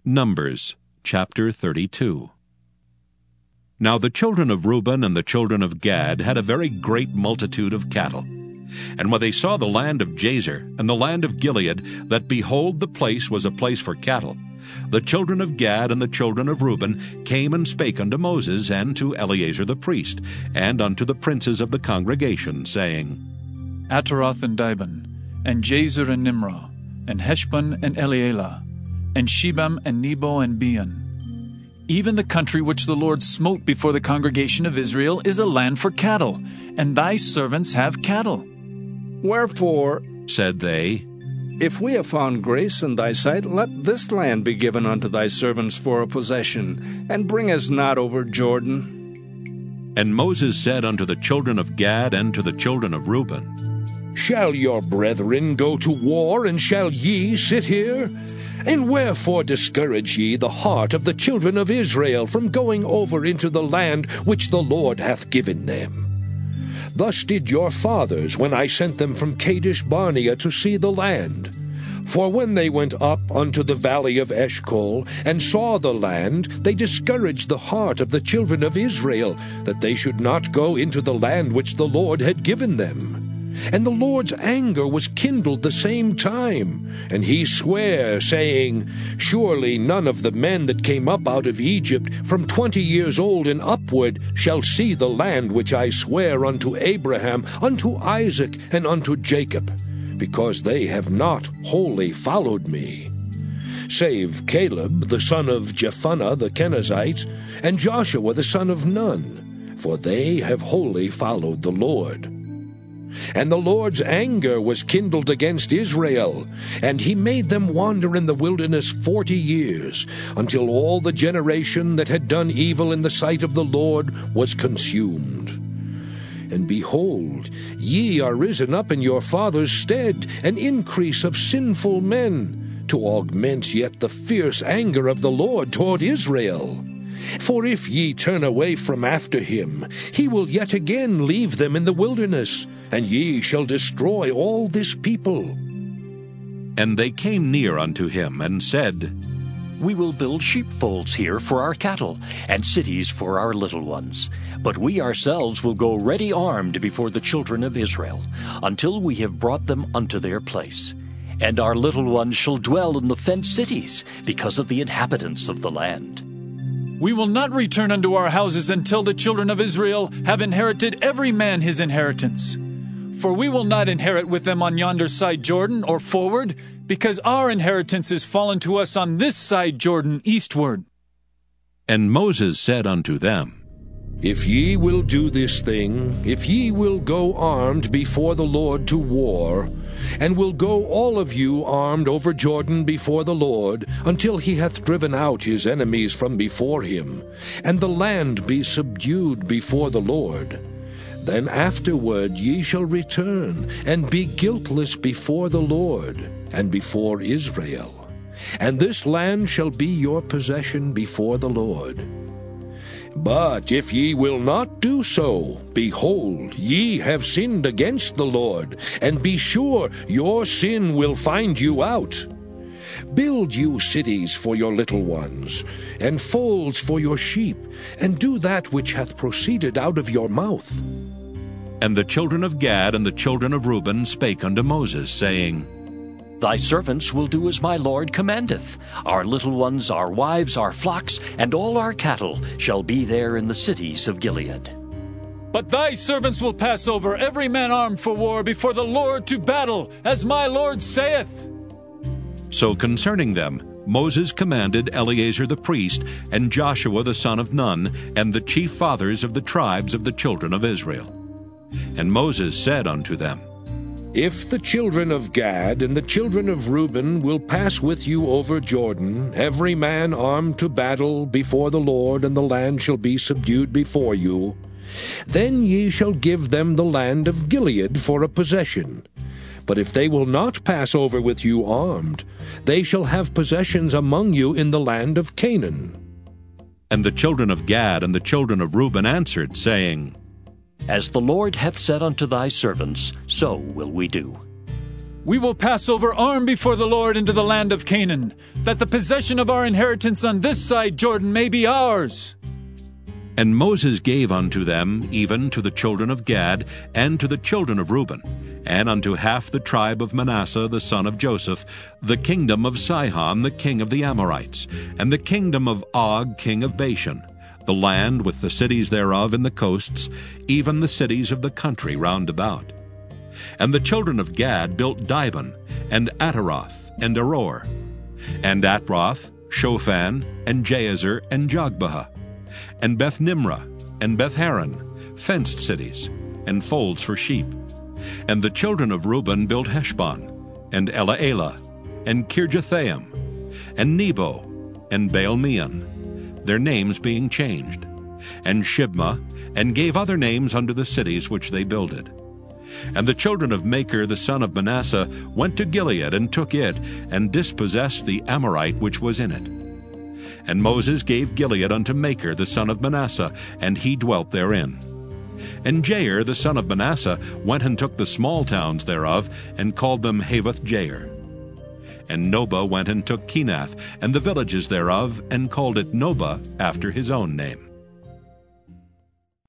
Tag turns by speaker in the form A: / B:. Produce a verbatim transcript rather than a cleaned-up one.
A: Numbers chapter thirty-two. Now the children of Reuben and the children of Gad had a very great multitude of cattle. And when they saw the land of Jazer and the land of Gilead, that behold, the place was a place for cattle, the children of Gad and the children of Reuben came and spake unto Moses and to Eleazar the priest, and unto the princes of the congregation, saying,
B: Ataroth and Dibon, and Jazer and Nimrah, and Heshbon and Elealeh, and Shebam and Nebo and Beon. Even the country which the Lord smote before the congregation of Israel is a land for cattle, and thy servants have cattle.
C: Wherefore,
A: said they,
C: if we have found grace in thy sight, let this land be given unto thy servants for a possession, and bring us not over Jordan.
A: And Moses said unto the children of Gad and to the children of Reuben,
D: Shall your brethren go to war, and shall ye sit here? And wherefore discourage ye the heart of the children of Israel from going over into the land which the Lord hath given them? Thus did your fathers, when I sent them from Kadesh Barnea to see the land. For when they went up unto the valley of Eshcol, and saw the land, they discouraged the heart of the children of Israel, that they should not go into the land which the Lord had given them. And the Lord's anger was kindled the same time, and he sware, saying, Surely none of the men that came up out of Egypt from twenty years old and upward shall see the land which I swear unto Abraham, unto Isaac, and unto Jacob, because they have not wholly followed me. Save Caleb the son of Jephunneh the Kenizzite, and Joshua the son of Nun, for they have wholly followed the Lord. And the Lord's anger was kindled against Israel, and he made them wander in the wilderness forty years, until all the generation that had done evil in the sight of the Lord was consumed. And behold, ye are risen up in your fathers' stead, an increase of sinful men, to augment yet the fierce anger of the Lord toward Israel. For if ye turn away from after him, he will yet again leave them in the wilderness, and ye shall destroy all this people.
A: And they came near unto him, and said,
E: We will build sheepfolds here for our cattle, and cities for our little ones. But we ourselves will go ready armed before the children of Israel, until we have brought them unto their place. And our little ones shall dwell in the fenced cities, because of the inhabitants of the land.
B: We will not return unto our houses until the children of Israel have inherited every man his inheritance. For we will not inherit with them on yonder side Jordan, or forward, because our inheritance is fallen to us on this side Jordan eastward.
A: And Moses said unto them,
D: If ye will do this thing, if ye will go armed before the Lord to war, and will go all of you armed over Jordan before the Lord, until he hath driven out his enemies from before him, and the land be subdued before the Lord, then afterward ye shall return, and be guiltless before the Lord, and before Israel. And this land shall be your possession before the Lord. But if ye will not do so, behold, ye have sinned against the Lord, and be sure your sin will find you out. Build you cities for your little ones, and folds for your sheep, and do that which hath proceeded out of your mouth.
A: And the children of Gad and the children of Reuben spake unto Moses, saying,
E: Thy servants will do as my Lord commandeth. Our little ones, our wives, our flocks, and all our cattle shall be there in the cities of Gilead.
B: But thy servants will pass over, every man armed for war, before the Lord to battle, as my Lord saith.
A: So concerning them, Moses commanded Eleazar the priest, and Joshua the son of Nun, and the chief fathers of the tribes of the children of Israel. And Moses said unto them,
D: If the children of Gad and the children of Reuben will pass with you over Jordan, every man armed to battle before the Lord, and the land shall be subdued before you, then ye shall give them the land of Gilead for a possession. But if they will not pass over with you armed, they shall have possessions among you in the land of Canaan.
A: And the children of Gad and the children of Reuben answered, saying,
E: As the Lord hath said unto thy servants, so will we do.
B: We will pass over armed before the Lord into the land of Canaan, that the possession of our inheritance on this side Jordan may be ours.
A: And Moses gave unto them, even to the children of Gad, and to the children of Reuben, and unto half the tribe of Manasseh the son of Joseph, the kingdom of Sihon the king of the Amorites, and the kingdom of Og king of Bashan, the land with the cities thereof in the coasts, even the cities of the country round about. And the children of Gad built Dibon, and Ataroth, and Aror, and Atroth, Shophan, and Jazer, and Jogbehah, and Beth Nimrah, and Beth Haran, fenced cities, and folds for sheep. And the children of Reuben built Heshbon, and Elealeh, and Kirjathaim, and Nebo, and Baal-meon, their names being changed, and Shibmah, and gave other names unto the cities which they builded. And the children of Machir the son of Manasseh went to Gilead, and took it, and dispossessed the Amorite which was in it. And Moses gave Gilead unto Machir the son of Manasseh, and he dwelt therein. And Jair the son of Manasseh went and took the small towns thereof, and called them Havoth-jair. And Nobah went and took Kenath, and the villages thereof, and called it Nobah after his own name.